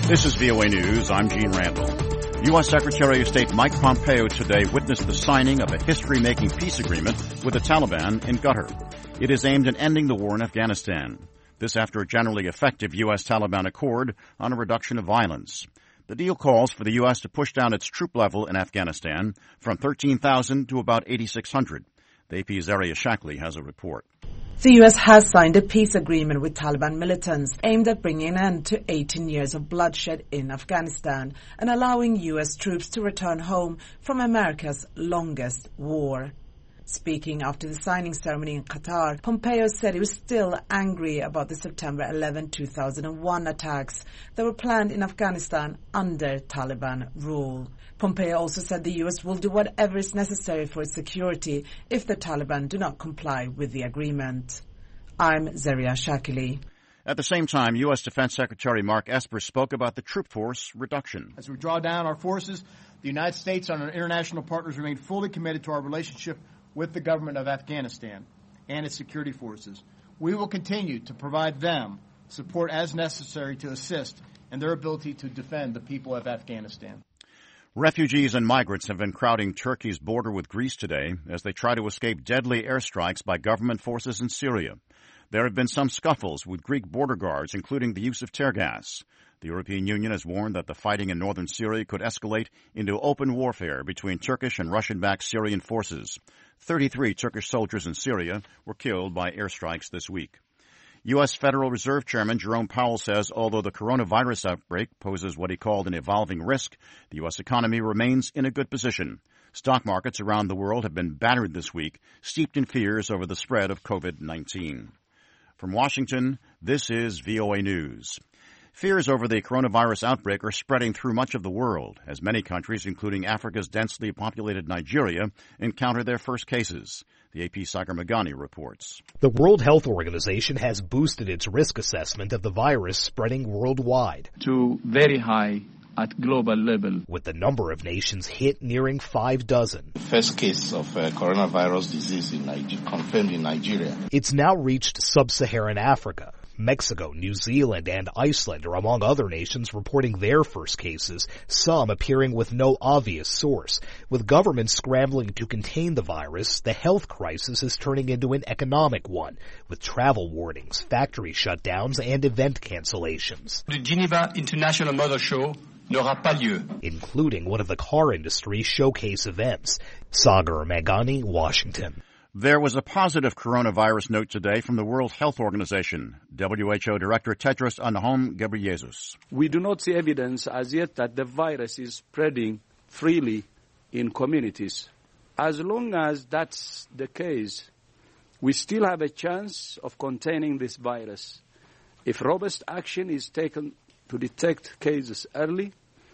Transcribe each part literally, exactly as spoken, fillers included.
This is V O A News. I'm Gene Randall. U S. Secretary of State Mike Pompeo today witnessed the signing of a history-making peace agreement with the Taliban in Qatar. It is aimed at ending the war in Afghanistan. This after a generally effective U S. Taliban accord on a reduction of violence. The deal calls for the U S to push down its troop level in Afghanistan from thirteen thousand to about eighty-six hundred. The A P's Zaria Shakli has a report. The U S has signed a peace agreement with Taliban militants aimed at bringing an end to eighteen years of bloodshed in Afghanistan and allowing U S troops to return home from America's longest war. Speaking after the signing ceremony in Qatar, Pompeo said he was still angry about the September eleventh, two thousand one attacks that were planned in Afghanistan under Taliban rule. Pompeo also said the U S will do whatever is necessary for its security if the Taliban do not comply with the agreement. I'm Zaria Shakili. At the same time, U S. Defense Secretary Mark Esper spoke about the troop force reduction. As we draw down our forces, the United States and our international partners remain fully committed to our relationship with the government of Afghanistan and its security forces. We will continue to provide them support as necessary to assist in their ability to defend the people of Afghanistan. Refugees and migrants have been crowding Turkey's border with Greece today as they try to escape deadly airstrikes by government forces in Syria. There have been some scuffles with Greek border guards, including the use of tear gas. The European Union has warned that the fighting in northern Syria could escalate into open warfare between Turkish and Russian-backed Syrian forces. thirty-three Turkish soldiers in Syria were killed by airstrikes this week. U S. Federal Reserve Chairman Jerome Powell says although the coronavirus outbreak poses what he called an evolving risk, the U S economy remains in a good position. Stock markets around the world have been battered this week, steeped in fears over the spread of COVID nineteen. From Washington, this is V O A News. Fears over the coronavirus outbreak are spreading through much of the world as many countries, including Africa's densely populated Nigeria, encounter their first cases. The A P's Sagar Meghani reports. The World Health Organization has boosted its risk assessment of the virus spreading worldwide to very high at global level, with the number of nations hit nearing five dozen. The first case of uh, coronavirus disease in Nigeria, confirmed in Nigeria. It's now reached sub-Saharan Africa. Mexico, New Zealand, and Iceland are among other nations reporting their first cases, some appearing with no obvious source. With governments scrambling to contain the virus, the health crisis is turning into an economic one, with travel warnings, factory shutdowns, and event cancellations. The Geneva International Motor Show n'aura pas lieu, including one of the car industry showcase events. Sagar Meghani, Washington. There was a positive coronavirus note today from the World Health Organization. W H O Director Tedros Adhanom Ghebreyesus. We do not see evidence as yet that the virus is spreading freely in communities. As long as that's the case, we still have a chance of containing this virus. If robust action is taken to detect cases early,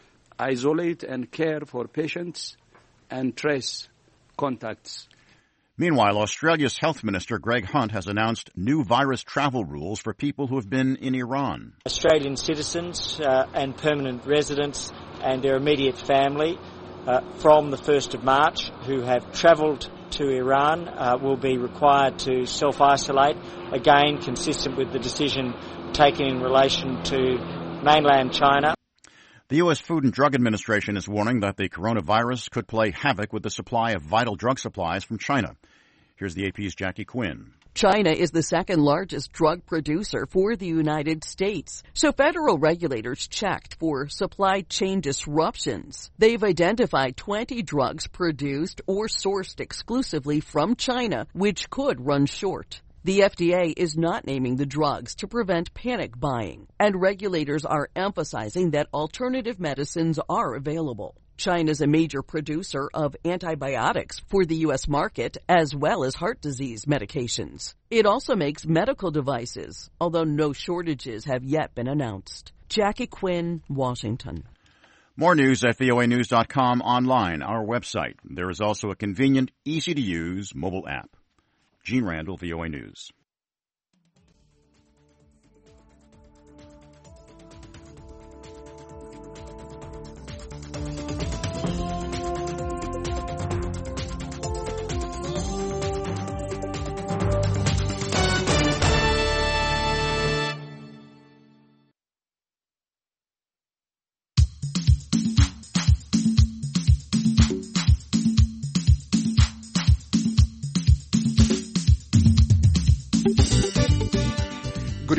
isolate and care for patients, and trace contacts. Meanwhile, Australia's Health Minister Greg Hunt has announced new virus travel rules for people who have been in Iran. Australian citizens uh, and permanent residents and their immediate family uh, from the first of March who have travelled to Iran uh, will be required to self-isolate, again consistent with the decision taken in relation to mainland China. The U S. Food and Drug Administration is warning that the coronavirus could play havoc with the supply of vital drug supplies from China. Here's the A P's Jackie Quinn. China is the second largest drug producer for the United States, so federal regulators checked for supply chain disruptions. They've identified twenty drugs produced or sourced exclusively from China, which could run short. The F D A is not naming the drugs to prevent panic buying, and regulators are emphasizing that alternative medicines are available. China's a major producer of antibiotics for the U S market, as well as heart disease medications. It also makes medical devices, although no shortages have yet been announced. Jackie Quinn, Washington. More news at V O A news dot com online, our website. There is also a convenient, easy-to-use mobile app. Gene Randall, V O A News.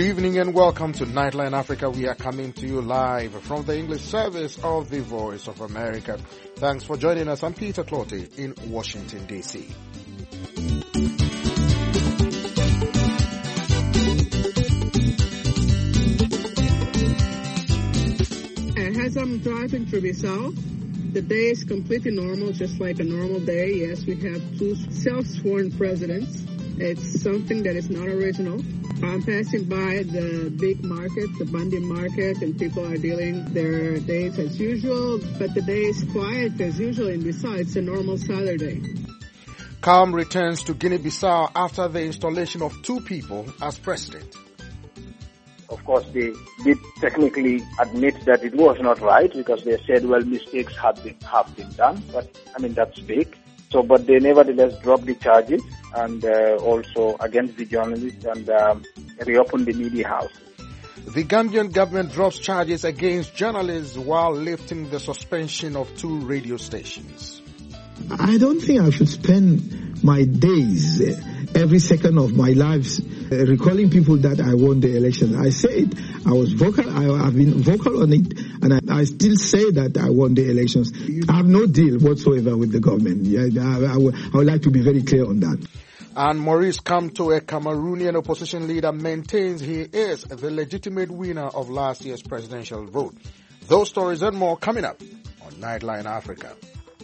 Good evening and welcome to Nightline Africa. We are coming to you live from the English service of the Voice of America. Thanks for joining us. I'm Peter Clottey in Washington, D C. As I'm driving through Bissau, the day is completely normal, just like a normal day. Yes, we have two self-sworn presidents. It's something that is not original. I'm passing by the big market, the Bandi market, and people are dealing their days as usual, but the day is quiet as usual in Bissau. It's a normal Saturday. Calm returns to Guinea-Bissau after the installation of two people as president. Of course, they did technically admit that it was not right because they said, well, mistakes have been, have been done. But, I mean, that's big. So, but they nevertheless dropped the charges and uh, also against the journalists and um, reopened the media house. The Gambian government drops charges against journalists while lifting the suspension of two radio stations. I don't think I should spend my days, every second of my life, uh, recalling people that I won the election. I said I was vocal. I have been vocal on it, and I, I still say that I won the elections. I have no deal whatsoever with the government. Yeah, I, I, would, I would like to be very clear on that. And Maurice Kamto, a Cameroonian opposition leader, maintains he is the legitimate winner of last year's presidential vote. Those stories and more coming up on Nightline Africa.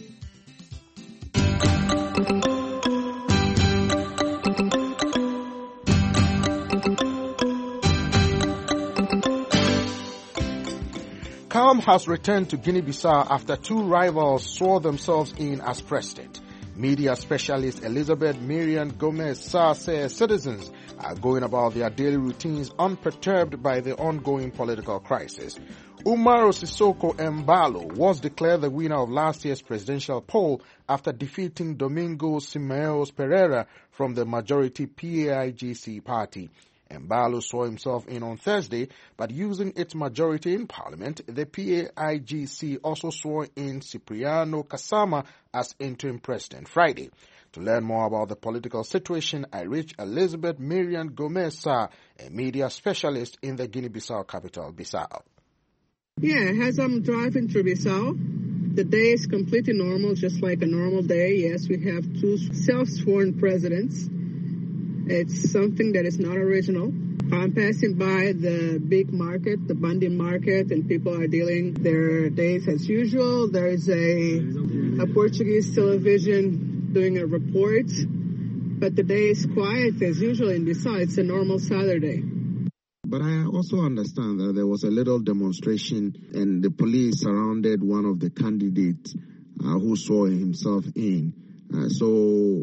Calm has returned to Guinea-Bissau after two rivals swore themselves in as president. Media specialist Elizabeth Marian Gomez-Sarr says citizens are going about their daily routines unperturbed by the ongoing political crisis. Umaro Sissoko Embalo was declared the winner of last year's presidential poll after defeating Domingo Simeos Pereira from the majority P A I G C party. Embalo swore himself in on Thursday, but using its majority in parliament, the P A I G C also swore in Cipriano Kasama as interim president Friday. To learn more about the political situation, I reached Elizabeth Marian Gomez-Sarr, a media specialist in the Guinea-Bissau capital, Bissau. Yeah, as I'm driving through Bissau, the day is completely normal, just like a normal day. Yes, we have two self-sworn presidents. It's something that is not original. I'm passing by the big market, the Bandi market, and people are dealing their days as usual. There is a, a Portuguese television doing a report, but the day is quiet as usual in Bissau. It's a normal Saturday. But I also understand that there was a little demonstration and the police surrounded one of the candidates uh, who swore himself in. Uh, so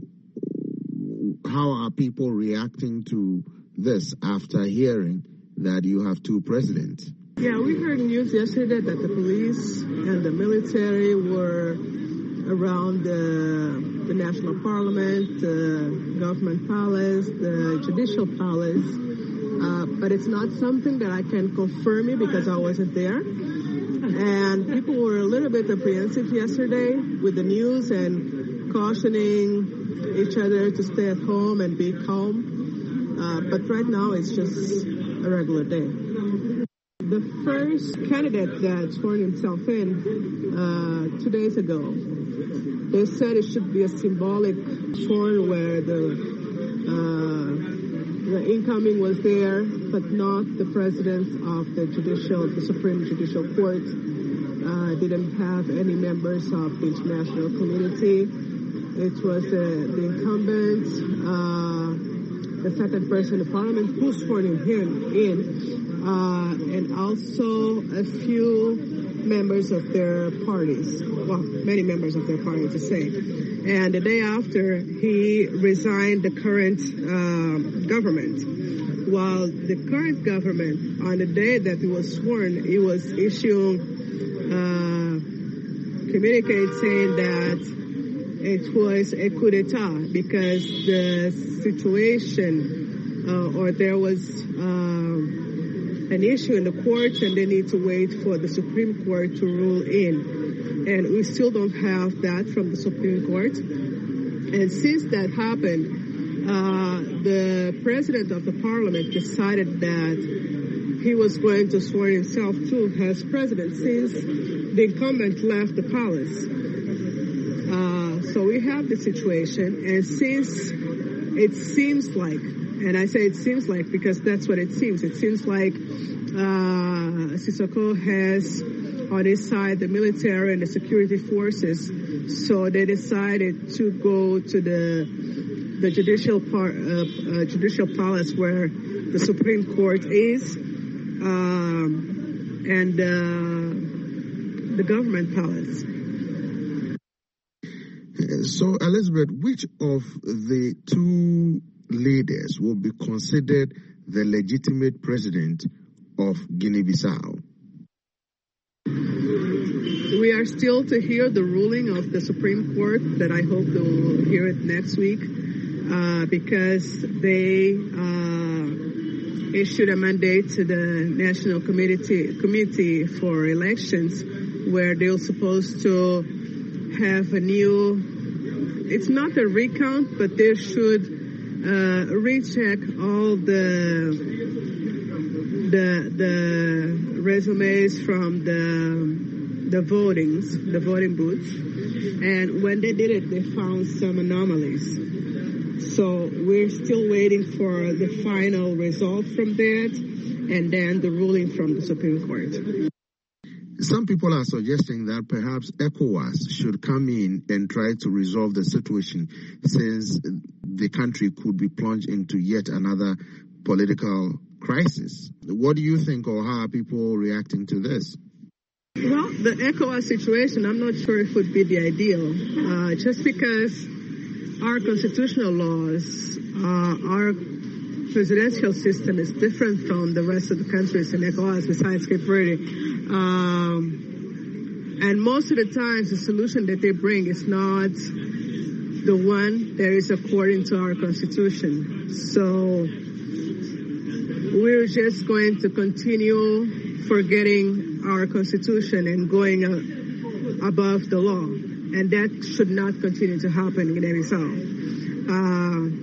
how are people reacting to this after hearing that you have two presidents? Yeah, we heard news yesterday that the police and the military were around the, the National Parliament, the Government Palace, the Judicial Palace. Uh, but it's not something that I can confirm it because I wasn't there. And people were a little bit apprehensive yesterday with the news and cautioning each other to stay at home and be calm. Uh, but right now it's just a regular day. The first candidate that sworn himself in uh, two days ago, they said it should be a symbolic sworn where the uh, the incoming was there, but not the president of the judicial, the Supreme Judicial Court. Uh, didn't have any members of the international community. It was uh, the incumbent, uh, the second person in Parliament who sworn him in, uh, and also a few members of their parties. Well, many members of their party to say. And the day after, he resigned the current uh, government. While the current government, on the day that he was sworn, he was issuing uh, communiques saying that it was a coup d'etat because the situation uh, or there was uh, an issue in the courts and they need to wait for the Supreme Court to rule in. And we still don't have that from the Supreme Court. And since that happened, uh, the president of the parliament decided that he was going to swear himself too as president since the incumbent left the palace. Uh, so we have the situation, and since it seems like, and I say it seems like because that's what it seems, it seems like uh, Sissoko has on his side the military and the security forces, so they decided to go to the the judicial par, uh, uh, judicial palace where the Supreme Court is, um, and uh, the government palace. So, Elizabeth, which of the two leaders will be considered the legitimate president of Guinea-Bissau? We are still to hear the ruling of the Supreme Court that I hope they will hear it next week uh, because they uh, issued a mandate to the National Committee, Committee for Elections where they're supposed to have a new, it's not a recount, but they should uh, recheck all the the the resumes from the the votings, the voting booths, and when they did it, they found some anomalies. So we're still waiting for the final result from that, and then the ruling from the Supreme Court. Some people are suggesting that perhaps ECOWAS should come in and try to resolve the situation since the country could be plunged into yet another political crisis. What do you think, or how are people reacting to this? Well, the ECOWAS situation, I'm not sure if it would be the ideal, uh, just because our constitutional laws, uh, our presidential system is different from the rest of the countries in ECOWAS besides Cape Verde. Um, and most of the times the solution that they bring is not the one that is according to our constitution. So we're just going to continue forgetting our constitution and going uh, above the law. And that should not continue to happen in Guinea-Bissau. Uh,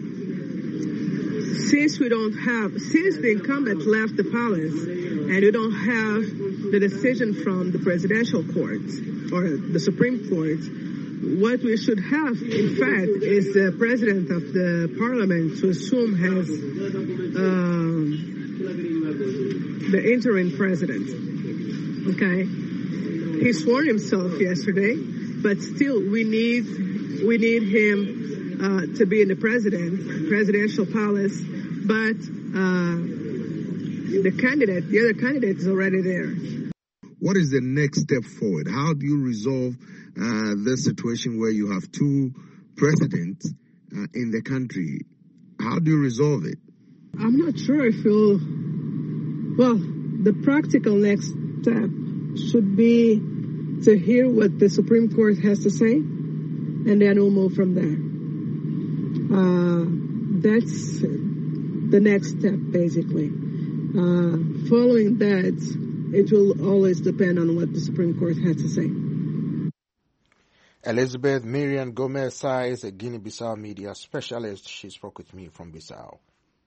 Since we don't have, since the incumbent left the palace and we don't have the decision from the presidential court or the Supreme Court, what we should have, in fact, is the president of the parliament to assume has uh, the interim president. Okay, he swore himself yesterday, but still we need we need him. Uh, to be in the president, presidential palace, but uh, the candidate, the other candidate is already there. What is the next step forward? How do you resolve uh, this situation where you have two presidents uh, in the country? How do you resolve it? I'm not sure if you'll, well, the practical next step should be to hear what the Supreme Court has to say, and then we'll move from there. Uh, that's the next step, basically. Uh, following that, it will always depend on what the Supreme Court has to say. Elizabeth Miriam Gomez-Sa is a Guinea-Bissau media specialist. She spoke with me from Bissau.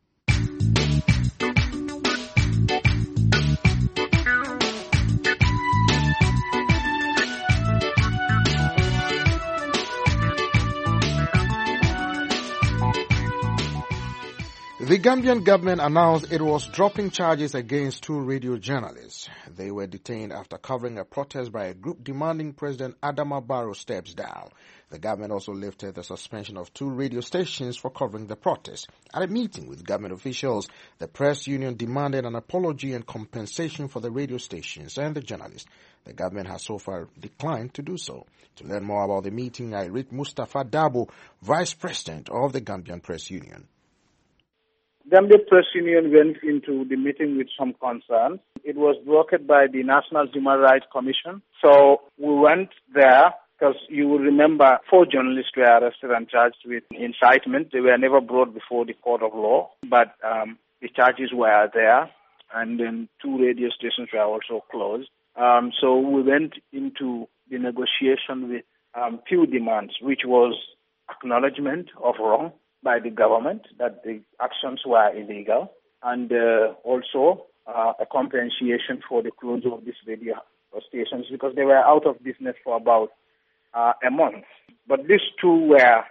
The Gambian government announced it was dropping charges against two radio journalists. They were detained after covering a protest by a group demanding President Adama Barrow steps down. The government also lifted the suspension of two radio stations for covering the protest. At a meeting with government officials, the press union demanded an apology and compensation for the radio stations and the journalists. The government has so far declined to do so. To learn more about the meeting, I read Mustafa Dabo, Vice President of the Gambian Press Union. Gambia Press Union went into the meeting with some concerns. It was brokered by the National Human Rights Commission. So we went there because you will remember four journalists were arrested and charged with incitement. They were never brought before the court of law, but um, the charges were there, and then two radio stations were also closed. Um, so we went into the negotiation with um, few demands, which was acknowledgement of wrong, by the government that the actions were illegal, and uh, also uh, a compensation for the closure of these radio stations because they were out of business for about uh, a month. But these two were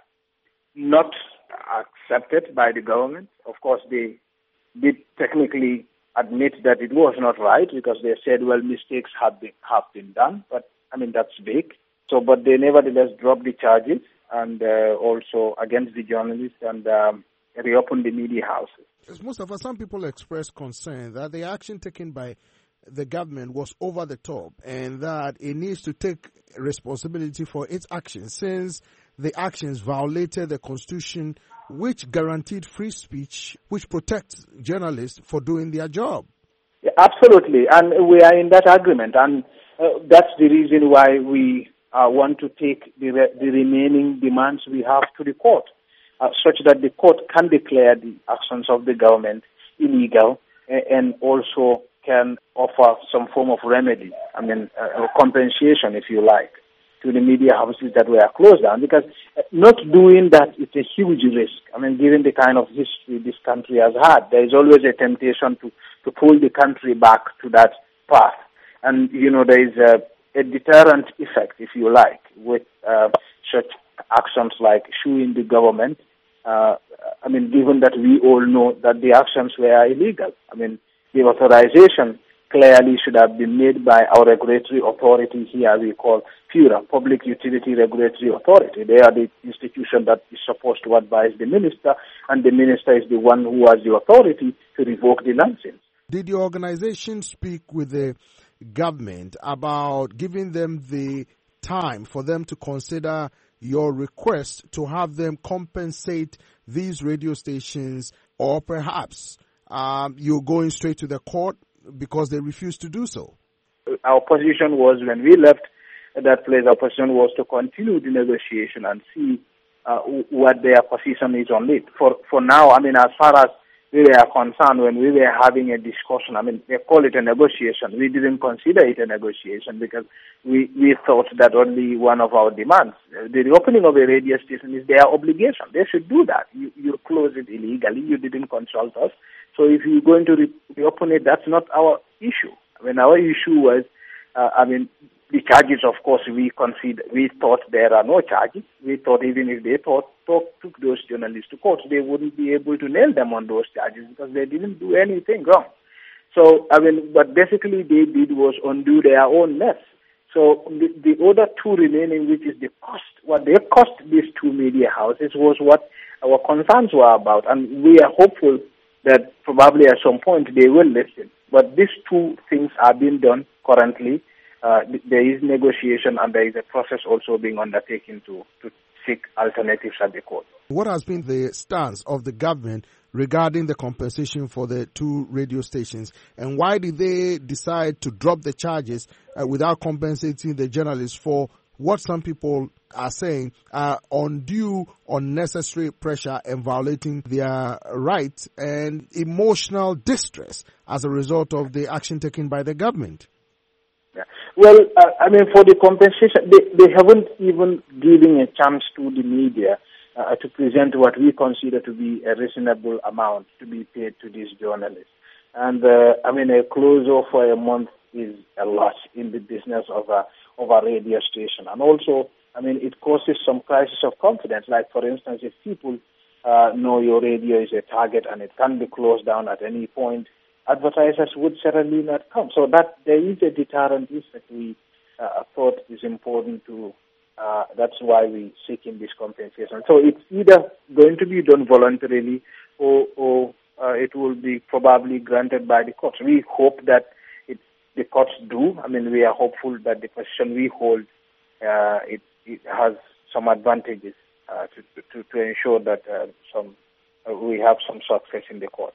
not accepted by the government. Of course, they did technically admit that it was not right because they said, well, mistakes have been have been done. But, I mean, that's big. So, but they nevertheless dropped the charges and uh, also against the journalists and um, reopened the media houses. Mustafa, some people express concern that the action taken by the government was over the top and that it needs to take responsibility for its actions since the actions violated the Constitution, which guaranteed free speech, which protects journalists for doing their job. Yeah, absolutely, and we are in that agreement, and uh, that's the reason why we uh, want to take the, re- the remaining demands we have to the court, uh, such that the court can declare the actions of the government illegal and, and also can offer some form of remedy, I mean, uh, compensation, if you like, to the media houses that were closed down, because not doing that is a huge risk. I mean, given the kind of history this country has had, there is always a temptation to, to pull the country back to that path. And, you know, there is a, a deterrent effect, if you like, with uh, such actions like suing the government. Uh, I mean, given that we all know that the actions were illegal. I mean, the authorization clearly should have been made by our regulatory authority here we call PURA, Public Utility Regulatory Authority. They are the institution that is supposed to advise the minister, and the minister is the one who has the authority to revoke the license. Did your organization speak with the government about giving them the time for them to consider your request to have them compensate these radio stations, or perhaps um, you're going straight to the court because they refused to do so? Our position was, when we left that place, our position was to continue the negotiation and see uh, what their position is on it. For for now, I mean, as far as we were concerned, when we were having a discussion, I mean, they call it a negotiation. We didn't consider it a negotiation because we, we thought that only one of our demands, the reopening of a radio station, is their obligation. They should do that. You, you close it illegally. You didn't consult us. So if you're going to re- reopen it, that's not our issue. I mean, our issue was, uh, I mean, the charges, of course, we consider, we thought there are no charges. We thought even if they thought, talk, took those journalists to court, they wouldn't be able to nail them on those charges because they didn't do anything wrong. So, I mean, what basically they did was undo their own mess. So the, the other two remaining, which is the cost, what they cost these two media houses was what our concerns were about. And we are hopeful that probably at some point they will listen. But these two things are being done currently. Uh, there is negotiation and there is a process also being undertaken to, to seek alternatives at the court. What has been the stance of the government regarding the compensation for the two radio stations, and why did they decide to drop the charges uh, without compensating the journalists for what some people are saying are undue, unnecessary pressure and violating their rights and emotional distress as a result of the action taken by the government? Yeah. Well, uh, I mean, for the compensation, they, they haven't even given a chance to the media uh, to present what we consider to be a reasonable amount to be paid to these journalists. And, uh, I mean, a closure for a month is a loss in the business of a, of a radio station. And also, I mean, it causes some crisis of confidence. Like, for instance, if people uh, know your radio is a target and it can be closed down at any point, advertisers would certainly not come. So that there is a deterrent effect we uh, thought is important to, uh, that's why we seeking this compensation. So it's either going to be done voluntarily or, or uh, it will be probably granted by the courts. We hope that it, the courts do. I mean, we are hopeful that the position we hold, uh, it, it has some advantages uh, to, to, to ensure that uh, some uh, we have some success in the courts.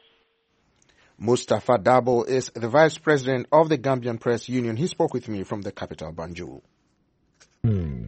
Mustafa Dabo is the Vice President of the Gambian Press Union. He spoke with me from the capital, Banjul. Hmm.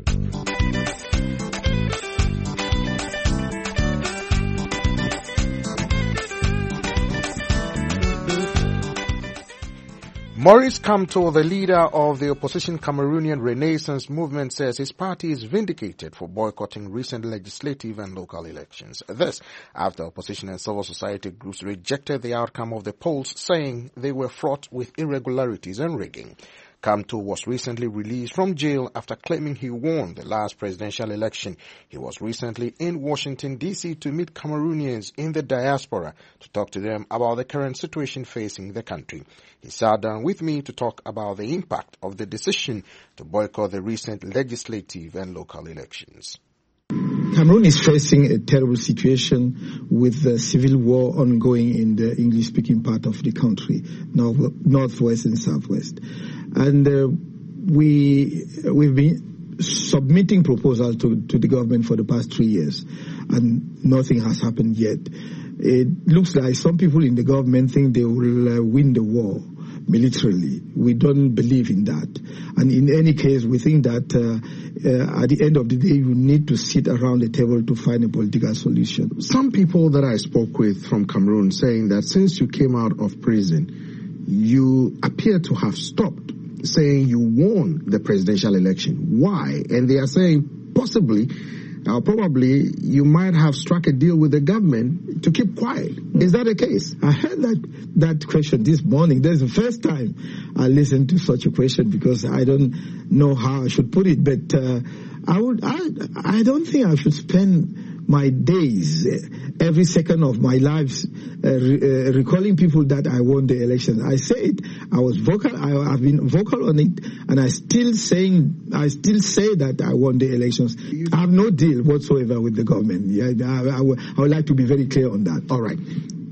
Maurice Kamto, the leader of the opposition Cameroonian Renaissance Movement, says his party is vindicated for boycotting recent legislative and local elections. This after opposition and civil society groups rejected the outcome of the polls, saying they were fraught with irregularities and rigging. Kamto was recently released from jail after claiming he won the last presidential election. He was recently in Washington, D C to meet Cameroonians in the diaspora to talk to them about the current situation facing the country. He sat down with me to talk about the impact of the decision to boycott the recent legislative and local elections. Cameroon is facing a terrible situation with the civil war ongoing in the English-speaking part of the country, north, northwest and southwest. And uh, we, we've been submitting proposals to, to the government for the past three years, and nothing has happened yet. It looks like some people in the government think they will uh, win the war militarily. We don't believe in that. And in any case, we think that uh, uh, at the end of the day, you need to sit around the table to find a political solution. Some people that I spoke with from Cameroon saying that since you came out of prison, you appear to have stopped saying you won the presidential election. Why? And they are saying possibly Uh, probably you might have struck a deal with the government to keep quiet. Is that the case? I heard that that question this morning. That's the first time I listened to such a question because I don't know how I should put it. But uh, I would, I, I don't think I should spend my days, every second of my life, uh, re- uh, recalling people that I won the election. I said I was vocal. I have been vocal on it, and I still saying I still say that I won the elections. I have no deal whatsoever with the government. Yeah, I, I, would, I would like to be very clear on that. All right.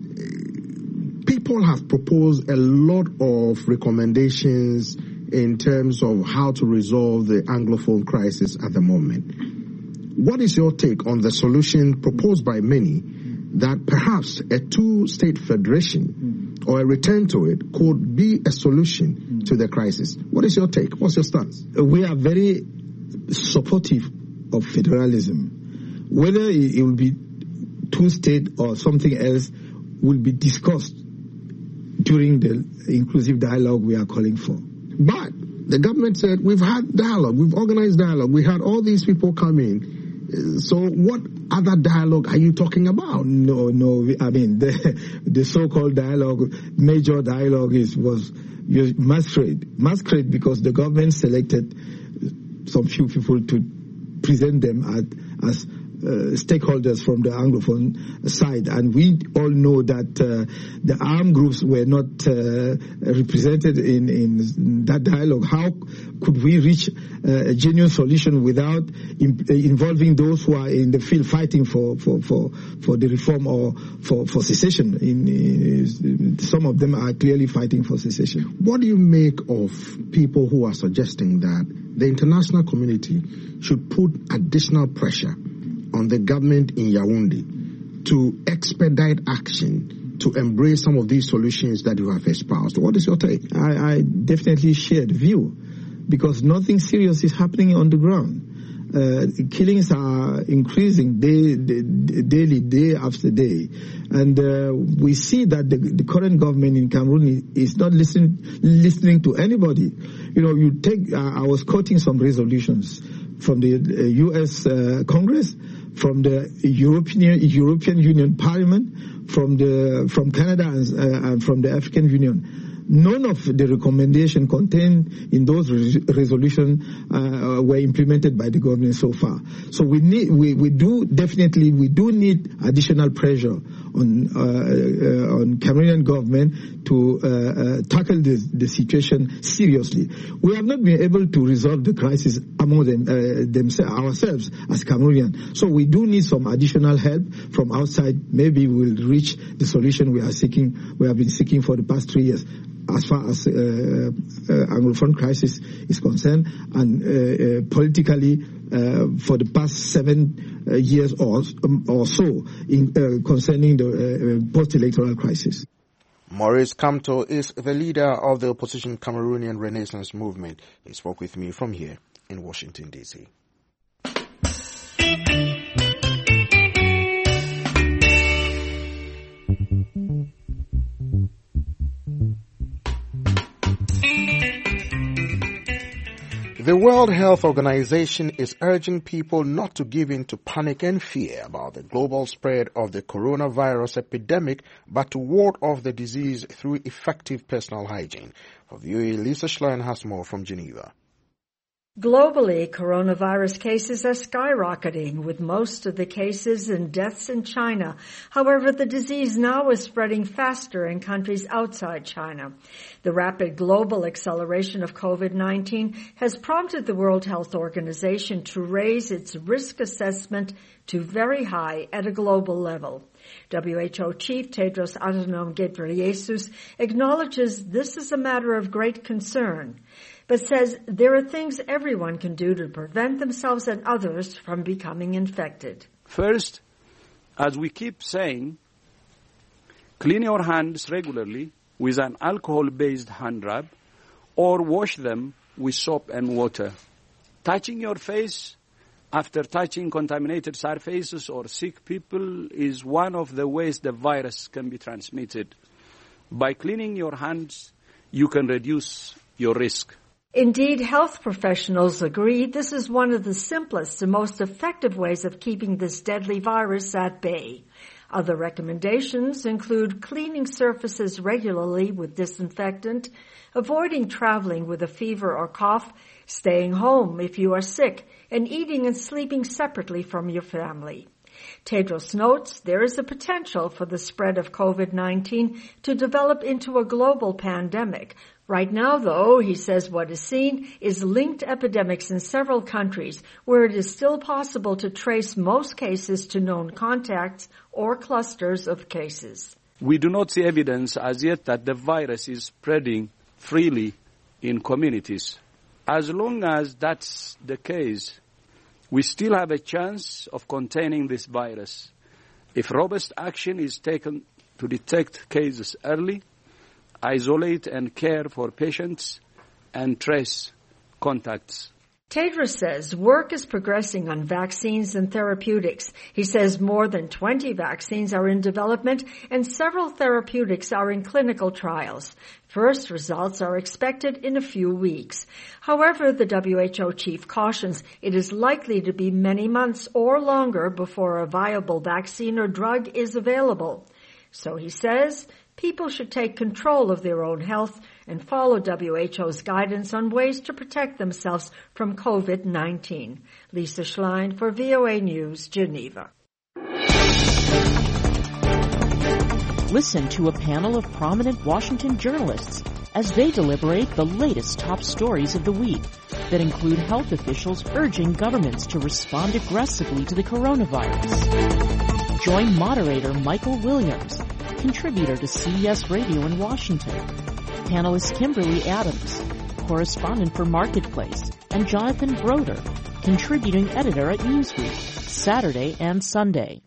People have proposed a lot of recommendations in terms of how to resolve the Anglophone crisis at the moment. What is your take on the solution proposed by many that perhaps a two-state federation or a return to it could be a solution to the crisis? What is your take? What's your stance? We are very supportive of federalism. Whether it will be two-state or something else will be discussed during the inclusive dialogue we are calling for. But the government said we've had dialogue, we've organized dialogue, we had all these people come in. So what other dialogue are you talking about? No, no, I mean, the, the so-called dialogue, major dialogue is was masquerade. Masquerade because the government selected some few people to present them at, as Uh, stakeholders from the Anglophone side, and we all know that uh, the armed groups were not uh, represented in, in that dialogue. How could we reach uh, a genuine solution without in, uh, involving those who are in the field fighting for for, for, for the reform or for, for secession? In, in, some of them are clearly fighting for secession. What do you make of people who are suggesting that the international community should put additional pressure on the government in Yaoundé to expedite action to embrace some of these solutions that you have espoused? What is your take? I, I definitely share the view because nothing serious is happening on the ground. Uh, killings are increasing day, day, daily, day after day. And uh, we see that the, the current government in Cameroon is not listening, listening to anybody. You know, you take, uh, I was quoting some resolutions from the uh, U S uh, Congress, from the European European Union Parliament, from the from Canada and, uh, and from the African Union. None of the recommendations contained in those res- resolutions uh, were implemented by the government so far. So we need, we, we do definitely, we do need additional pressure on uh, uh, on Cameroonian government to uh, uh, tackle this, the situation seriously. We have not been able to resolve the crisis among them, uh, themselves, ourselves as Cameroonians. So we do need some additional help from outside. Maybe we'll reach the solution we are seeking, we have been seeking for the past three years. As far as uh, uh, Anglophone crisis is concerned, and uh, uh, politically uh, for the past seven uh, years or, um, or so in, uh, concerning the uh, post-electoral crisis. Maurice Kamto is the leader of the opposition Cameroonian Renaissance Movement. He spoke with me from here in Washington, D C. The World Health Organization is urging people not to give in to panic and fear about the global spread of the coronavirus epidemic, but to ward off the disease through effective personal hygiene. For V O A, Lisa Schlein has more from Geneva. Globally, coronavirus cases are skyrocketing, with most of the cases and deaths in China. However, the disease now is spreading faster in countries outside China. The rapid global acceleration of COVID nineteen has prompted the World Health Organization to raise its risk assessment to very high at a global level. W H O Chief Tedros Adhanom Ghebreyesus acknowledges this is a matter of great concern, but says there are things everyone can do to prevent themselves and others from becoming infected. First, as we keep saying, clean your hands regularly with an alcohol-based hand rub or wash them with soap and water. Touching your face after touching contaminated surfaces or sick people is one of the ways the virus can be transmitted. By cleaning your hands, you can reduce your risk. Indeed, health professionals agree this is one of the simplest and most effective ways of keeping this deadly virus at bay. Other recommendations include cleaning surfaces regularly with disinfectant, avoiding traveling with a fever or cough, staying home if you are sick, and eating and sleeping separately from your family. Tedros notes there is a potential for the spread of COVID nineteen to develop into a global pandemic. Right now, though, he says what is seen is linked epidemics in several countries where it is still possible to trace most cases to known contacts or clusters of cases. We do not see evidence as yet that the virus is spreading freely in communities. As long as that's the case, we still have a chance of containing this virus. If robust action is taken to detect cases early, isolate and care for patients, and trace contacts. Tedros says work is progressing on vaccines and therapeutics. He says more than twenty vaccines are in development and several therapeutics are in clinical trials. First results are expected in a few weeks. However, the W H O chief cautions it is likely to be many months or longer before a viable vaccine or drug is available. So he says people should take control of their own health and follow W H O's guidance on ways to protect themselves from COVID nineteen. Lisa Schlein for V O A News, Geneva. Listen to a panel of prominent Washington journalists as they deliberate the latest top stories of the week that include health officials urging governments to respond aggressively to the coronavirus. Join moderator Michael Williams, contributor to C B S Radio in Washington, panelist Kimberly Adams, correspondent for Marketplace, and Jonathan Broder, contributing editor at Newsweek, Saturday and Sunday.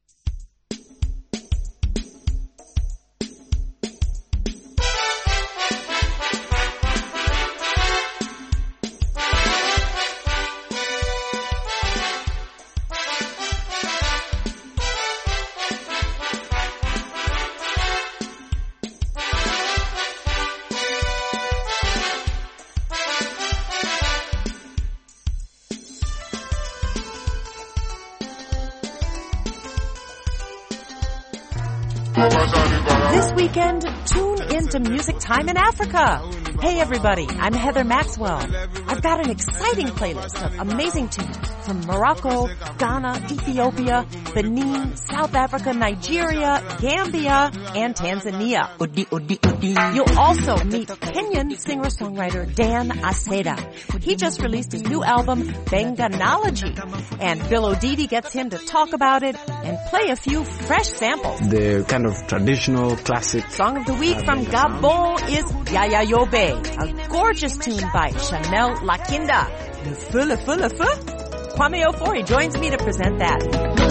This weekend, tune into Music Time in Africa. Hey everybody, I'm Heather Maxwell. I've got an exciting playlist of amazing tunes from Morocco, Ghana, Ethiopia, Benin, South Africa, Nigeria, Gambia, and Tanzania. You'll also meet Kenyan singer-songwriter Dan Aseda. He just released his new album, Benganology, and Bill O'Didi gets him to talk about it and play a few fresh samples. The kind of traditional classic. Song of the week from Gabon is Yaya Yobe, a gorgeous tune by Chanel Lakinda. Le feu, le feu, le feu. Kwame Ofori joins me to present that.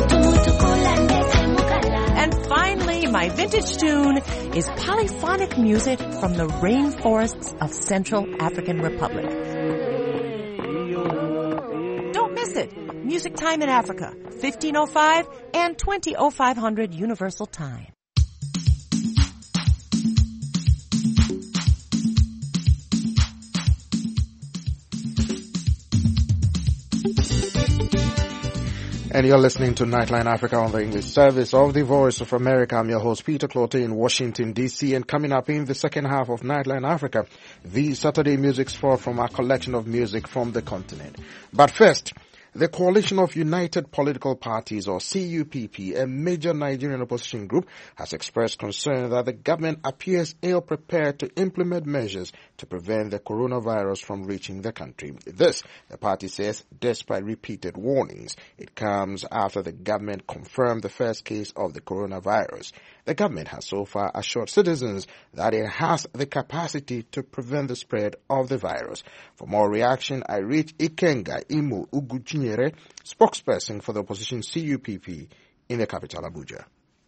And finally, my vintage tune is polyphonic music from the rainforests of Central African Republic. Don't miss it. Music Time in Africa, fifteen oh five and twenty oh five hundred Universal Time. And you're listening to Nightline Africa on the English service of the Voice of America. I'm your host, Peter Clote in Washington, D C. And coming up in the second half of Nightline Africa, the Saturday music spot from our collection of music from the continent. But first, the Coalition of United Political Parties, or C U P P, a major Nigerian opposition group, has expressed concern that the government appears ill-prepared to implement measures to prevent the coronavirus from reaching the country. This, the party says, despite repeated warnings. It comes after the government confirmed the first case of the coronavirus. The government has so far assured citizens that it has the capacity to prevent the spread of the virus. For more reaction, I reach Ikenga Imo Uguchinyere, spokesperson for the opposition C U P P in the capital Abuja.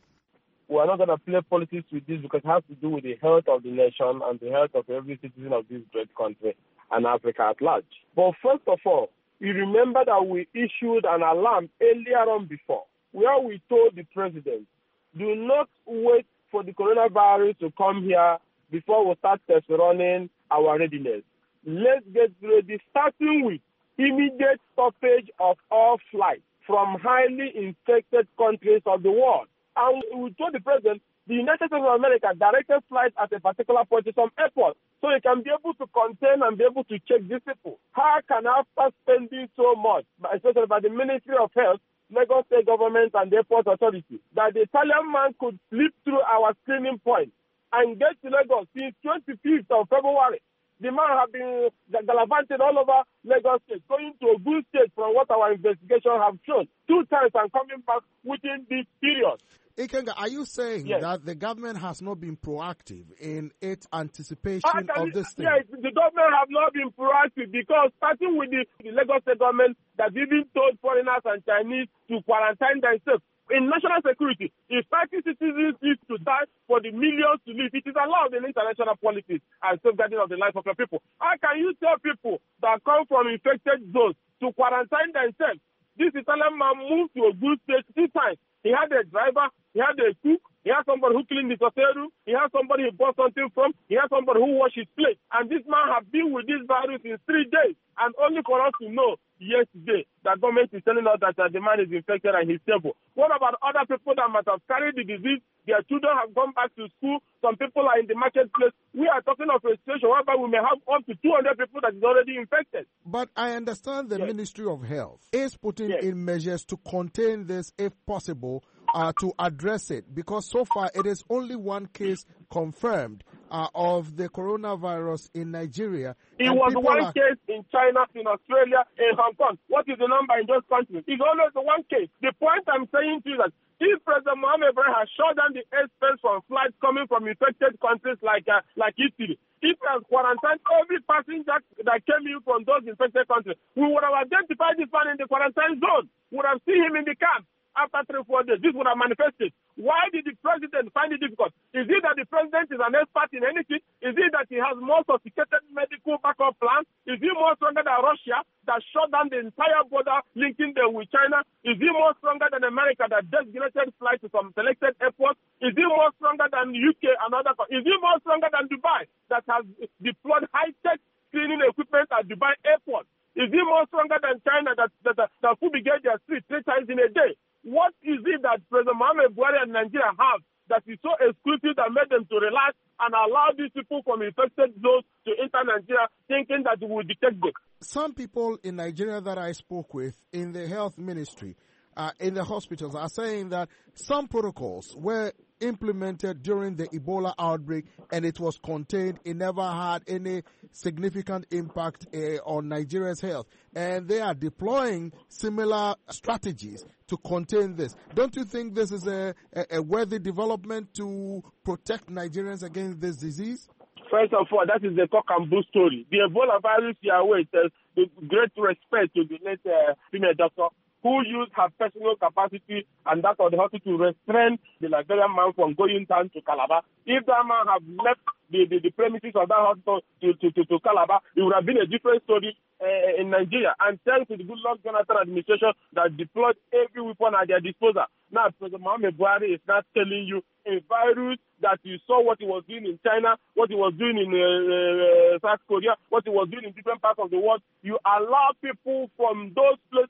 We are not going to play politics with this because it has to do with the health of the nation and the health of every citizen of this great country and Africa at large. But first of all, you remember that we issued an alarm earlier on before, where we told the president, do not wait for the coronavirus to come here before we start test running our readiness. Let's get ready, starting with immediate stoppage of all flights from highly infected countries of the world. And we told the president, the United States of America directed flights at a particular point to some airport so it can be able to contain and be able to check these people. How can, after spending so much, especially by the Ministry of Health, Lagos State government and the airport authority, that the Italian man could slip through our screening point and get to Lagos since twenty-fifth of February? The man has been gallivanting all over Lagos State, going to a good state from what our investigation have shown, two times and coming back within this period. Ikenga, are you saying yes. that the government has not been proactive in its anticipation of this thing? Yes, the government have not been proactive because starting with the, the Lagos State government that even told foreigners and Chinese to quarantine themselves. In national security, if thirty citizens need to die for the millions to live, it is allowed in international politics and safeguarding of the life of the people. How can you tell people that come from infected zones to quarantine themselves? This Italian man moved to a good state two times. He had a driver, he had a cook, he had somebody who cleaned the hotel room, he had somebody who bought something from, he had somebody who washed his plate. And this man has been with this virus in three days. And only for us to know yesterday that government is telling us that uh, the man is infected and he's stable. What about other people that might have carried the disease? Their children have gone back to school. Some people are in the marketplace. We are talking of a situation whereby we may have up to two hundred people that is already infected. But I understand the yes. Ministry of Health is putting yes. in measures to contain this if possible, uh, to address it, because so far it is only one case confirmed uh, of the coronavirus in Nigeria. It was one are... case in China, in Australia, in Hong Kong. What is the number in those countries? It's always the one case. The point I'm saying to you is that if President Mohamed Buhari has shut down the airspace from flights coming from infected countries like uh, like Italy, if he has quarantined every passenger that came in from those infected countries, we would have identified this man in the quarantine zone. We would have seen him in the camp. After three, four days, this would have manifested. Why did the president find it difficult? Is it that the president is an expert in anything? Is it that he has more sophisticated medical backup plans? Is he more stronger than Russia that shut down the entire border linking them with China? Is he more stronger than America that designated flights to some selected airports? Is he more stronger than U K and other countries? Is he more stronger than Dubai that has deployed high-tech screening equipment at Dubai airport? Is he more stronger than China that, that, that, that fumigate their streets three times in a day? What is it that President Mohamed Buhari and Nigeria have that is so exclusive that made them to relax and allow these people from infected zones to enter Nigeria thinking that it will detect them? Some people in Nigeria that I spoke with in the health ministry, uh, in the hospitals, are saying that some protocols were implemented during the Ebola outbreak and it was contained. It never had any significant impact uh, on Nigeria's health. And they are deploying similar strategies to contain this. Don't you think this is a, a, a worthy development to protect Nigerians against this disease? First of all, that is the cock and bull story. The Ebola virus, Yahweh, says with great respect to the late uh, female doctor who used her personal capacity and that of the hospital to restrain the Liberian man from going down to Calabar. If that man had left the, the, the premises of that hospital to, to, to, to Calabar, it would have been a different story uh, in Nigeria. And thanks to the Goodluck Jonathan administration that deployed every weapon at their disposal. Now, President Mohamed Buhari is not telling you a virus that you saw what he was doing in China, what he was doing in uh, uh, South Korea, what he was doing in different parts of the world. You allow people from those places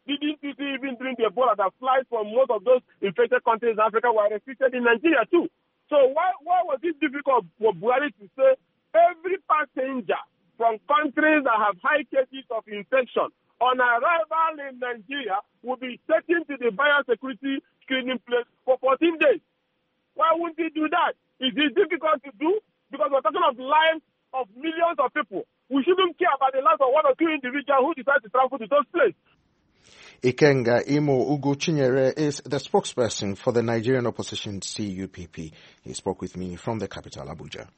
Didn't you see even during the Ebola that flights from most of those infected countries in Africa were restricted in Nigeria too? So why why was it difficult for Buhari to say every passenger from countries that have high cases of infection on arrival in Nigeria will be taken to the biosecurity screening place for fourteen days? Why wouldn't he do that? Is it difficult to do? Because we're talking of lives of millions of people. We shouldn't care about the lives of one or two individuals who decide to travel to those places. Ikenga Imo Ugo Chinyere is the spokesperson for the Nigerian opposition C U P P. He spoke with me from the capital, Abuja.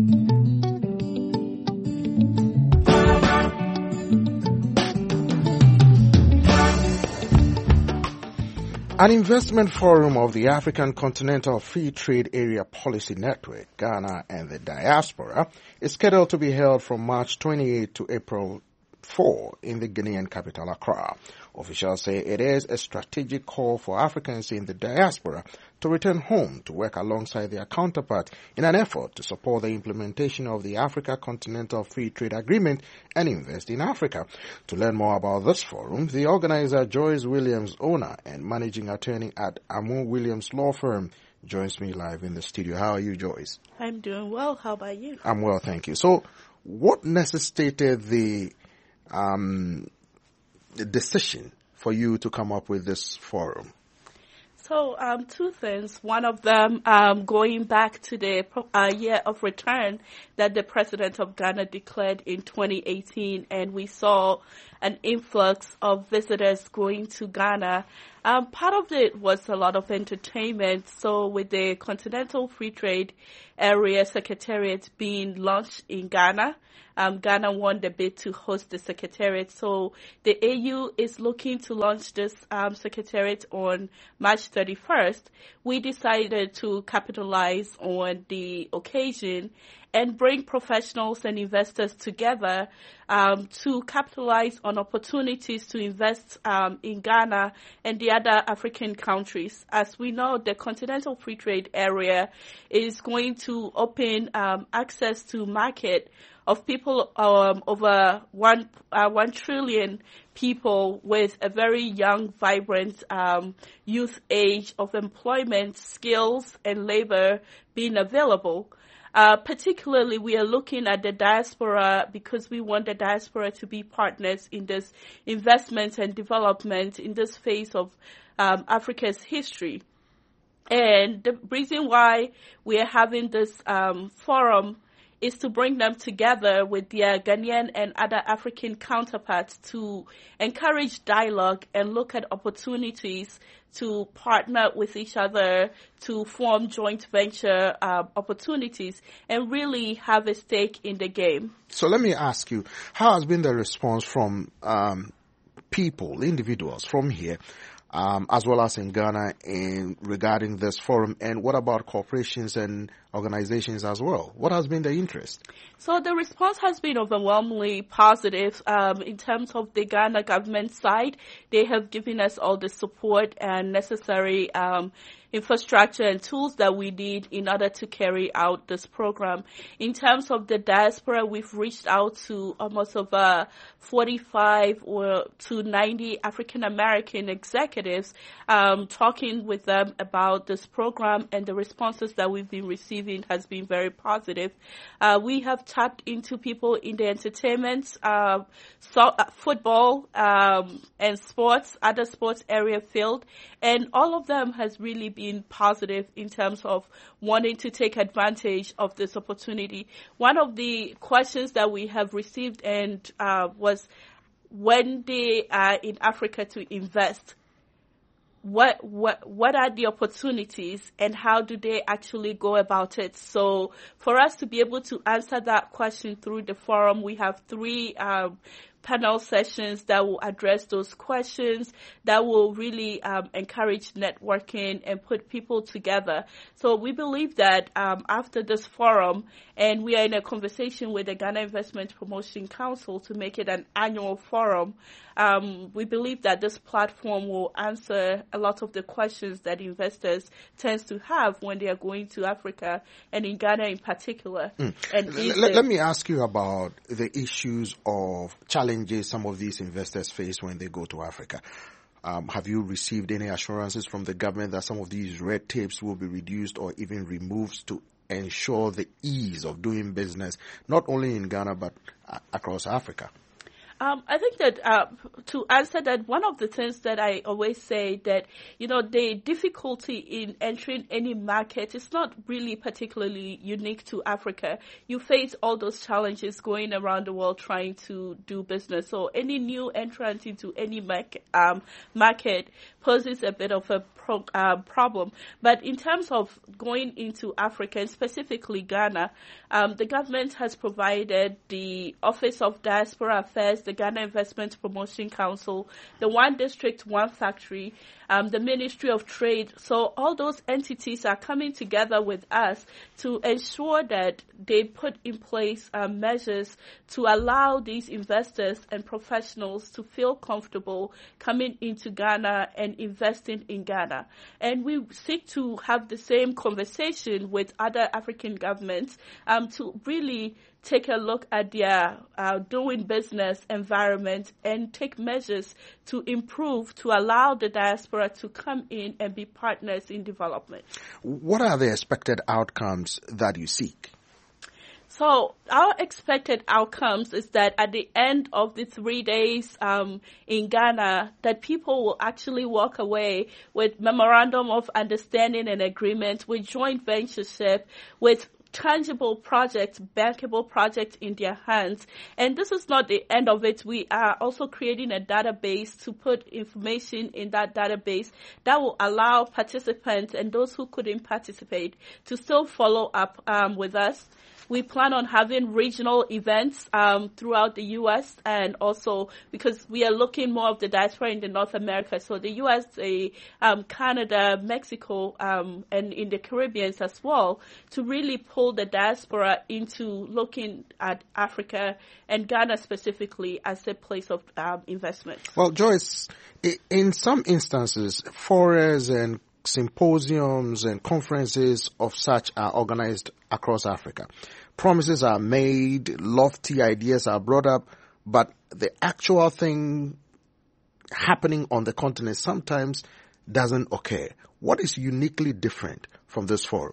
An investment forum of the African Continental Free Trade Area Policy Network, Ghana and the Diaspora, is scheduled to be held from March twenty-eighth to April fourth in the Ghanaian capital, Accra. Officials say it is a strategic call for Africans in the diaspora to return home to work alongside their counterparts in an effort to support the implementation of the Africa Continental Free Trade Agreement and invest in Africa. To learn more about this forum, the organizer, Joyce Williams, owner and managing attorney at Amu Williams Law Firm, joins me live in the studio. How are you, Joyce? I'm doing well. How about you? I'm well, thank you. So, what necessitated the um, the decision for you to come up with this forum? So, um, two things. One of them, um, going back to the uh, year of return that the president of Ghana declared in twenty eighteen, and we saw an influx of visitors going to Ghana. Um, part of it was a lot of entertainment. So, with the Continental Free Trade Area Secretariat being launched in Ghana, Um, Ghana won the bid to host the secretariat. So the A U is looking to launch this um, secretariat on March thirty-first. We decided to capitalize on the occasion and bring professionals and investors together um, to capitalize on opportunities to invest um, in Ghana and the other African countries. As we know, the Continental Free Trade Area is going to open um, access to market of people, um, over one, uh, one trillion people with a very young, vibrant, um, youth age of employment, skills, and labor being available. Uh, particularly, we are looking at the diaspora because we want the diaspora to be partners in this investment and development in this phase of um, Africa's history. And the reason why we are having this um, forum is to bring them together with their Ghanaian and other African counterparts to encourage dialogue and look at opportunities to partner with each other to form joint venture uh, opportunities and really have a stake in the game. So let me ask you, how has been the response from um, people, individuals from here, Um, as well as in Ghana, in regarding this forum, and what about corporations and organizations as well? What has been the interest? So the response has been overwhelmingly positive. Um, in terms of the Ghana government side, they have given us all the support and necessary um, infrastructure and tools that we need in order to carry out this program. In terms of the diaspora, we've reached out to almost over forty-five or to ninety African American executives, um, talking with them about this program, and the responses that we've been receiving has been very positive. Uh, we have tapped into people in the entertainment, uh, so, uh, football, um, and sports, other sports area field, and all of them has really been positive in terms of wanting to take advantage of this opportunity. One of the questions that we have received and uh, was when they are in Africa to invest, what what what are the opportunities and how do they actually go about it? So for us to be able to answer that question through the forum, we have three um, panel sessions that will address those questions, that will really um, encourage networking and put people together. So we believe that um, after this forum, and we are in a conversation with the Ghana Investment Promotion Council to make it an annual forum, um, we believe that this platform will answer a lot of the questions that investors tend to have when they are going to Africa, and in Ghana in particular. Mm. And let, let me ask you about the issues of challenges some of these investors face when they go to Africa. Um, have you received any assurances from the government that some of these red tapes will be reduced or even removed to ensure the ease of doing business, not only in Ghana but uh, across Africa? Um, I think that uh, to answer that, one of the things that I always say that, you know, the difficulty in entering any market is not really particularly unique to Africa. You face all those challenges going around the world trying to do business. So any new entrant into any market, um, market poses a bit of a pro, uh, problem. But in terms of going into Africa, and specifically Ghana, um, the government has provided the Office of Diaspora Affairs, the Ghana Investment Promotion Council, the One District, One Factory, um, the Ministry of Trade. So all those entities are coming together with us to ensure that they put in place uh, measures to allow these investors and professionals to feel comfortable coming into Ghana and investing in Ghana. And we seek to have the same conversation with other African governments um, to really take a look at their uh, doing business environment and take measures to improve, to allow the diaspora to come in and be partners in development. What are the expected outcomes that you seek? So our expected outcomes is that at the end of the three days um, in Ghana, that people will actually walk away with memorandum of understanding and agreement, with joint ventureship, with tangible projects, bankable projects in their hands. And this is not the end of it. We are also creating a database to put information in that database that will allow participants and those who couldn't participate to still follow up um, with us. We plan on having regional events um, throughout the U S and also because we are looking more of the diaspora in the North America. So the U S, the, um, Canada, Mexico, um, and in the Caribbean as well, to really pull the diaspora into looking at Africa and Ghana specifically as a place of um, investment. Well, Joyce, in some instances, forums and symposiums and conferences of such are organized across Africa. Promises are made, lofty ideas are brought up, but the actual thing happening on the continent sometimes doesn't occur. What is uniquely different from this forum?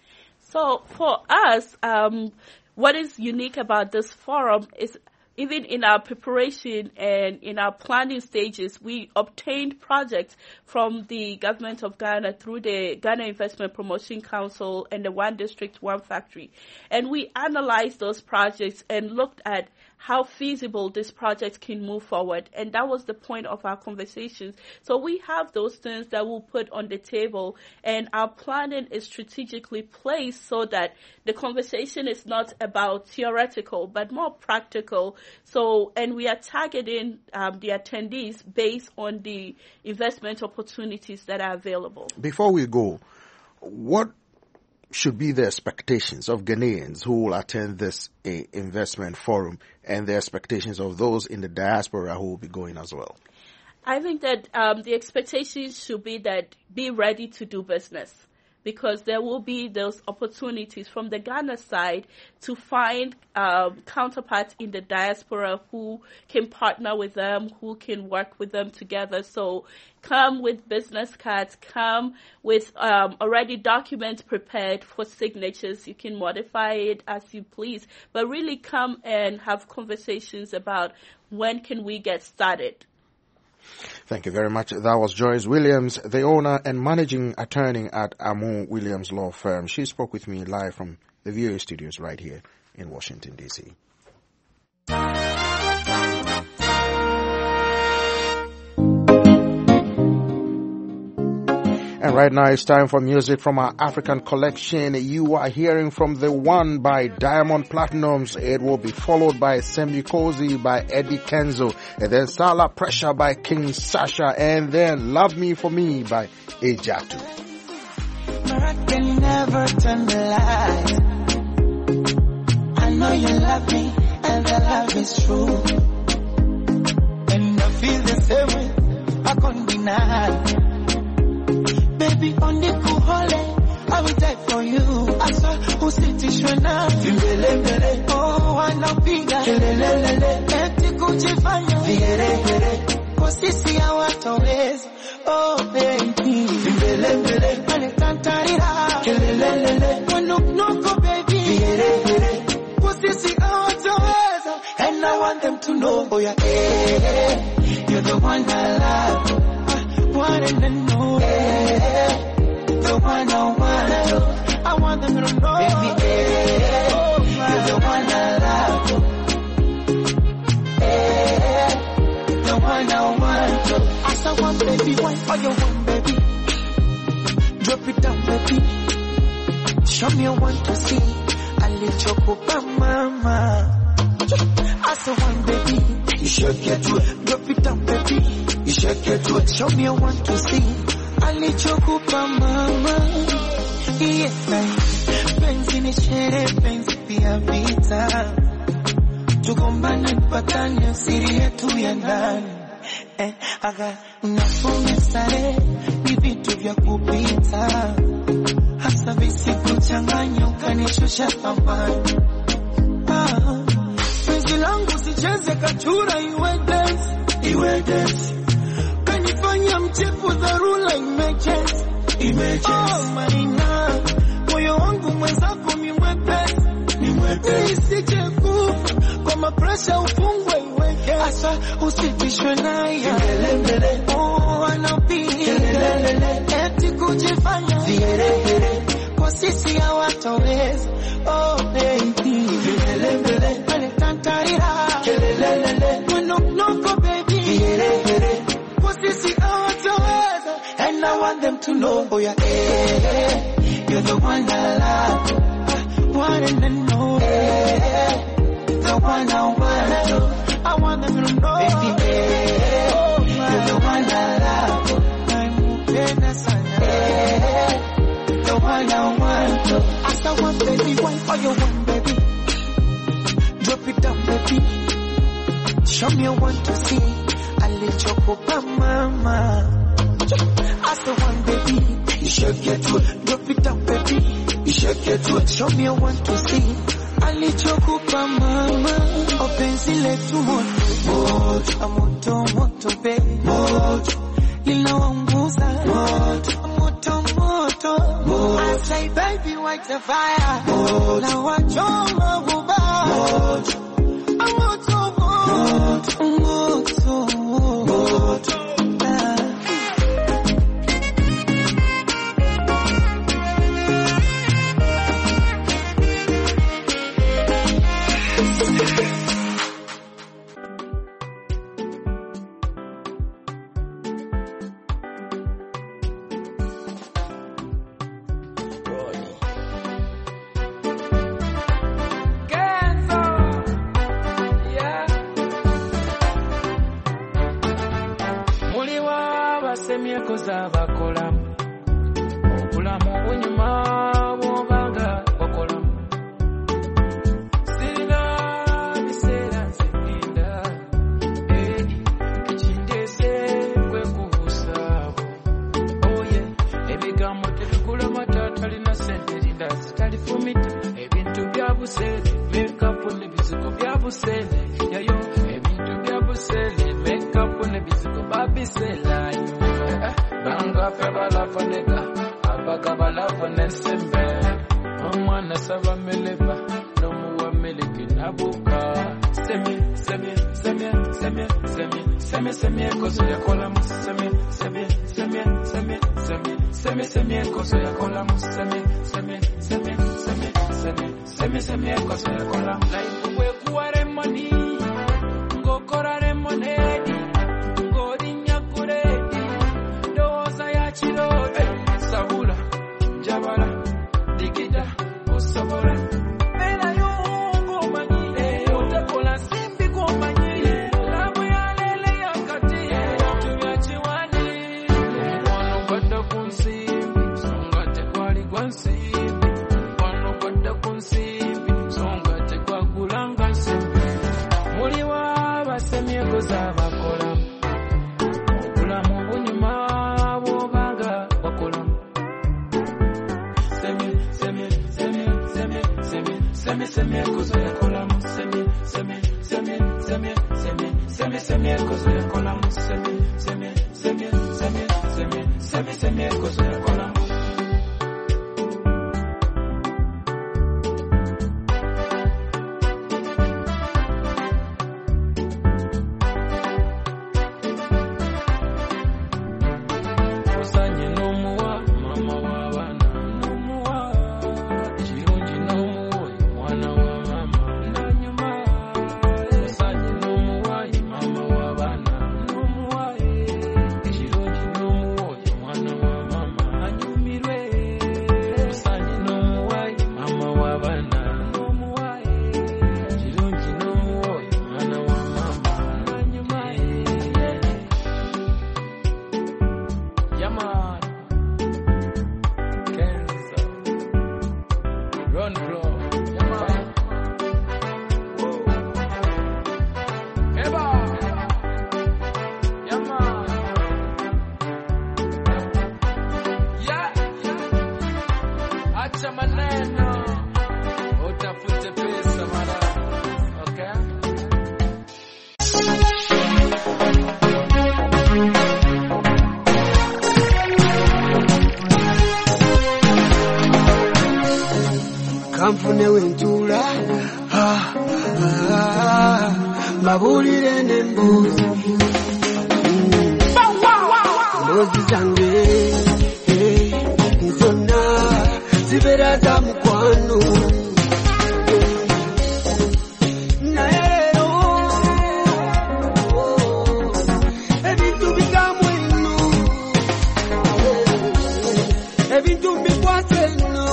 So for us, um, what is unique about this forum is even in our preparation and in our planning stages, we obtained projects from the government of Ghana through the Ghana Investment Promotion Council and the One District, One Factory. And we analyzed those projects and looked at how feasible this project can move forward. And that was the point of our conversations. So we have those things that we'll put on the table, and our planning is strategically placed so that the conversation is not about theoretical, but more practical. So, and we are targeting um, the attendees based on the investment opportunities that are available. Before we go, what should be the expectations of Ghanaians who will attend this uh, investment forum and the expectations of those in the diaspora who will be going as well? I think that um, the expectations should be that be ready to do business, because there will be those opportunities from the Ghana side to find um, counterparts in the diaspora who can partner with them, who can work with them together. So come with business cards, come with um, already documents prepared for signatures. You can modify it as you please, but really come and have conversations about when can we get started. Thank you very much. That was Joyce Williams, the owner and managing attorney at Amu Williams Law Firm. She spoke with me live from the V O A studios right here in Washington, D C. And right now it's time for music from our African collection. You are hearing from The One by Diamond Platnumz. It will be followed by Semikozi by Eddie Kenzo. And then Sala Pressure by King Sasha. And then Love Me For Me by Ejatu. I can never turn the light. I know you love me and the love is true. And I feel the same way. I can't deny. Baby, on the cool hole, I will die for you. I saw who sit in now. Oh, I know bigger. Let the Gucci fire. kwa sisi hawatoweza. Oh baby, mbele mbele, anitantarira, kelelelele, wanuknuko baby, here here, kwa sisi hawatoweza. And I want them to know, oh yeah, eh, you're the one I love, uh, one and I know, eh, the one I want, I want them to know, baby, eh, you're the one I love, eh, the one I want. As I want, baby, why for you want, baby? Drop it down, baby. Show me you want to see. I let you go, mama. As I want, baby, you shake it to it. Drop it down, baby. You shake it to it. Show me you want to see. I let you go, mama. Yes, penzi ni shere, penzi pia vita. Tugombane mpatane siri yetu ya ndani. Eh, aga unafunga sare ni vitu vya kupita. Hasa visi kuchanganya ukanishusha thamani. Ah, penzi langu sicheze kachura iwe dance, iwe dance. Kanifanya mchepu dharura emergency, emergency. Oh maina, moyo wangu mwenzako mi mwepesi, ni mwepesi. Isije kufa kwa mapresha ufungwe iweke. Asa usitishwe naye, mbele mbele, oh anapiga kelele, eti kujifanya vigeregere, kwa sisi hawatoweza. Oh baby, mbele mbele, anitantarira, kelele, wanuknuko baby, vigeregere, kwa sisi hawatoweza. And I want them to know, oh yeah, eh, you're the one I love, uh, one and I know, eh, the one I want. I want them to know, baby, eh, you're the one I love, I'm upenda sana, eh, the one I want. As I want, baby, why for you want, baby? Drop it down, baby. Show me you want to see. I let you go, mama. As the one, baby, you shake it to it. Drop it down, baby. You shake it to it. Show me you want to see. Alichokupa mama, openzi letu moto, moto, moto baby, moto, linaunguza moto, moto, moto. I say baby, light the fire, na wachoma bubaa, moto, moto, moto, moto. semi kozo kola semi semi semi semi semi semi semi kozo kola. Kamfune wenjula ah ah mabulire nembuzi mbuzi zange eh zonna zibera za mukwano naero ebintu bikamwino ebintu bikwateno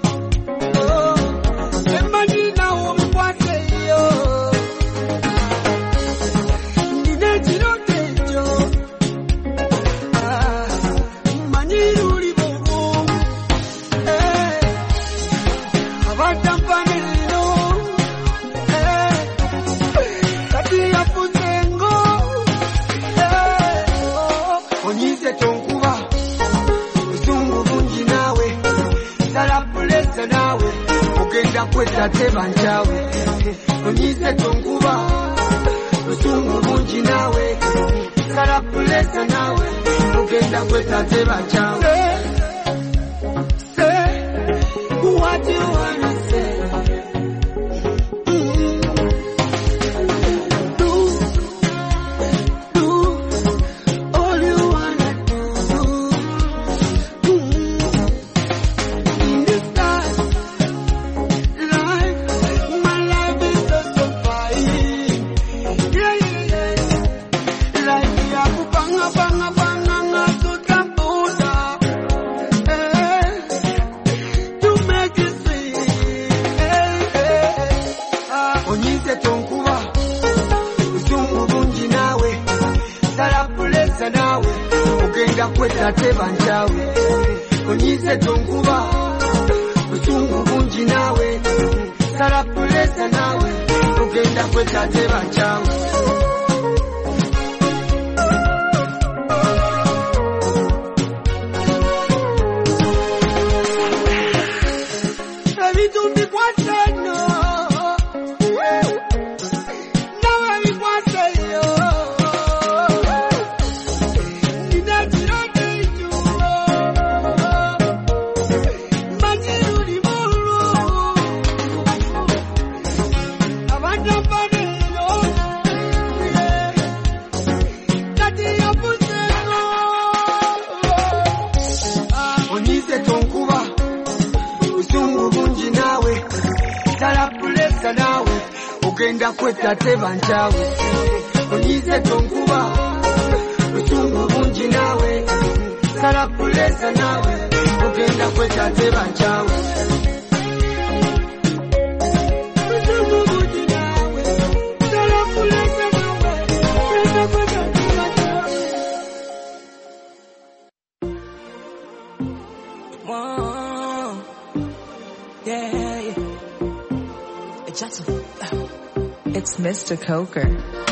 kweta teba nchawe onyise tonkuba usungu bunji nawe karapulesa nawe ugenda kweta teba nchawe say what you wanna say kweta teba nchawe onyise tonkuba usungu bunji nawe sarapulesa nawe ugenda kweta teba nchawe ebitumbi kwaseno nawe bikwaseyo nawe ugenda kweta teba nchawe onyise tonkuba usungu bunji nawe sarapulesa nawe ugenda kweta teba nchawe usungu bunji nawe sarapulesa nawe ugenda kweta teba nchawe. Whoa, yeah, yeah. It's Mister Coker.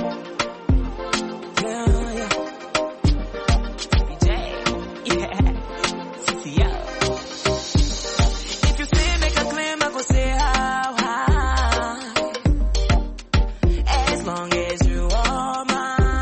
Yeah, yeah. D J, yeah. C C O. If you say make a claim, I go say how high. As long as you are mine.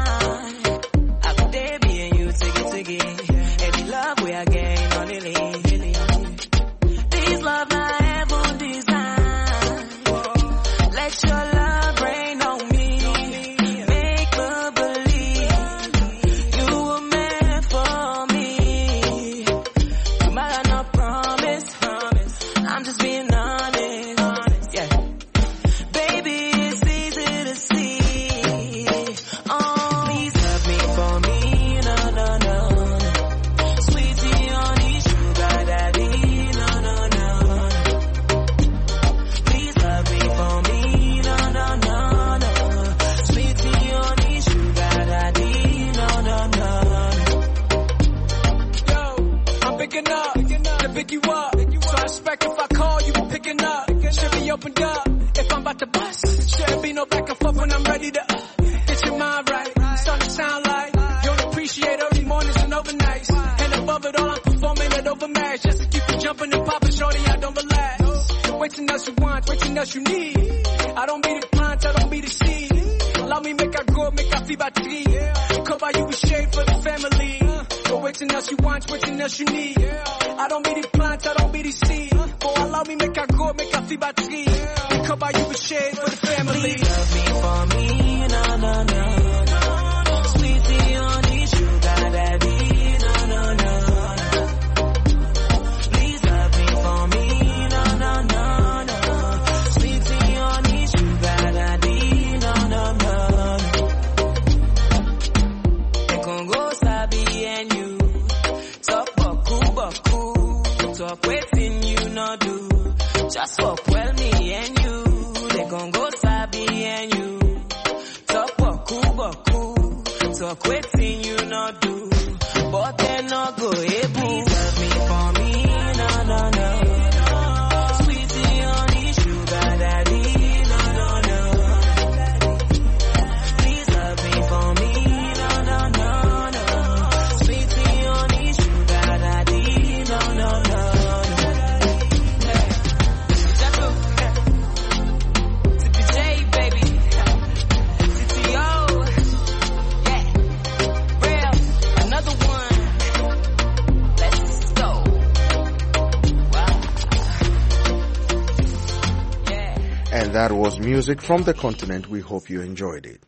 waiting else you need. I don't be the plant, I don't be the seed. Allow me make I grow, make I feel by three. Come by you with shade for the family. But waiting else you want, waiting else you need. I don't be the plant, I don't be the seed. But allow me make I grow, make I feel by three. Come by you with shade for the family. Please love me for me, no, no, no. Sweetie, honey, sugar daddy, no, no, no. Please love me for me, no, no, no, no. Sweetie, honey, sugar daddy, no, no, no. The Congo Sabi and you talk boku boku, talk waiting you no do. Just fuck well me and you. They gon' go sabi and you talk boku boku, talk waiting you not do, but they not go able. Please love me for me, no no no. Sweetie honey sugar daddy, no no no. Please love me for me, no no no no. Sweetie honey sugar daddy, no no no. And that was music from the continent. We hope you enjoyed it.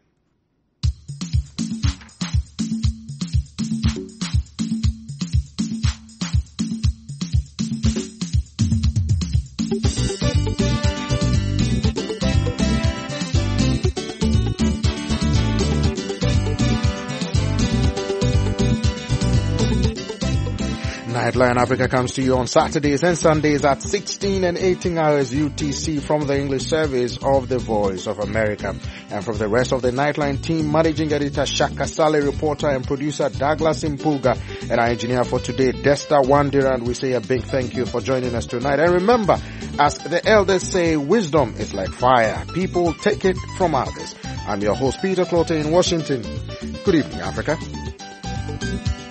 Nightline Africa comes to you on Saturdays and Sundays at sixteen and eighteen hours U T C from the English service of the Voice of America. And from the rest of the Nightline team, managing editor Shaka Saleh, reporter and producer Douglas Impuga, and our engineer for today, Desta Wandirand, we say a big thank you for joining us tonight. And remember, as the elders say, wisdom is like fire. People take it from others. I'm your host, Peter Clote in Washington. Good evening, Africa.